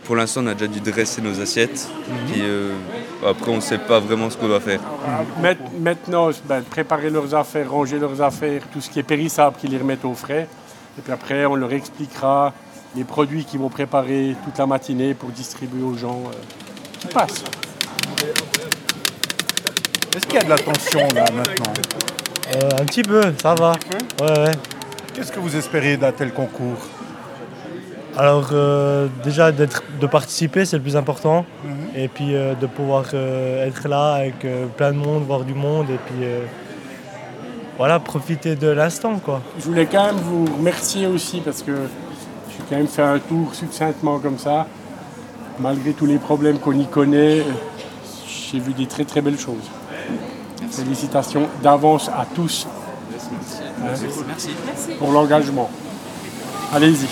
pour l'instant, on a déjà dû dresser nos assiettes. Puis après, on ne sait pas vraiment ce qu'on doit faire. Maintenant, préparer leurs affaires, ranger leurs affaires, tout ce qui est périssable, qu'ils les remettent au frais. Et puis après, on leur expliquera les produits qu'ils vont préparer toute la matinée pour distribuer aux gens qui passent. Est-ce qu'il y a de la tension là maintenant? Un petit peu, ça va. Ouais. Qu'est-ce que vous espérez d'un tel concours? Alors déjà de participer, c'est le plus important. Et puis de pouvoir être là avec plein de monde, voir du monde et puis voilà, profiter de l'instant, quoi. Je voulais quand même vous remercier aussi parce que j'ai quand même fait un tour succinctement comme ça. Malgré tous les problèmes qu'on y connaît, j'ai vu des très très belles choses. Merci. Félicitations d'avance à tous. Merci. Pour l'engagement. Allez-y.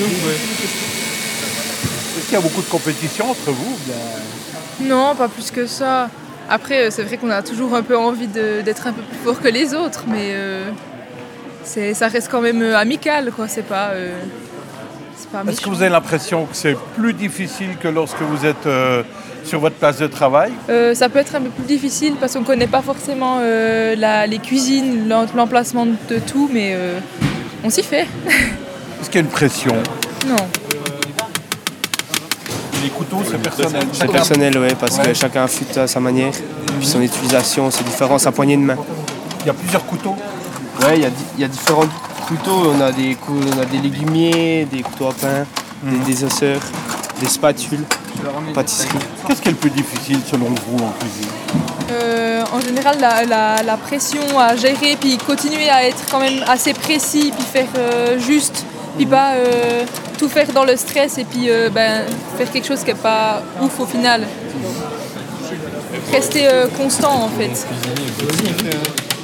Est-ce qu'il y a beaucoup de compétition entre vous? Non, pas plus que ça. Après, c'est vrai qu'on a toujours un peu envie d'être un peu plus fort que les autres, mais ça reste quand même amical, quoi. C'est pas méchant. Est-ce que vous avez l'impression que c'est plus difficile que lorsque vous êtes sur votre place de travail? Ça peut être un peu plus difficile parce qu'on ne connaît pas forcément les cuisines, l'emplacement de tout, mais on s'y fait. Est-ce qu'il y a une pression? Non. Les couteaux, c'est personnel? C'est personnel, oui, parce que chacun affûte à sa manière. Puis son utilisation, c'est différent, sa poignée de main. Il y a plusieurs couteaux? Oui, il y a différents couteaux. On a des légumiers, des couteaux à pain, des désosseurs, des spatules, pâtisserie. Qu'est-ce qui est le plus difficile selon vous en cuisine? En général, la pression à gérer, puis continuer à être quand même assez précis, puis faire juste, puis pas tout faire dans le stress, et puis faire quelque chose qui n'est pas ouf au final. Rester constant en fait.